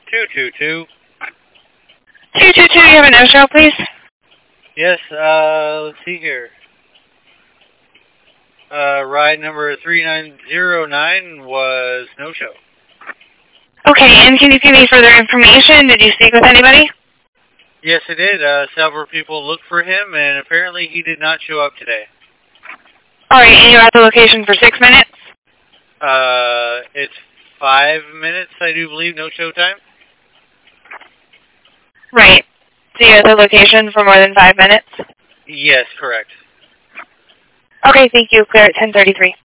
222. 222, you have a no-show, please? Yes, let's see here. Ride number 3909 was no-show. Okay, and can you give me further information? Did you speak with anybody? Yes, it did. Several people looked for him, and apparently he did not show up today. Alright, and you're at the location for 6 minutes? It's 5 minutes, I do believe, no-show time. Right. So you're at the location for more than 5 minutes? Yes, correct. Okay, thank you. Clear at 10:33.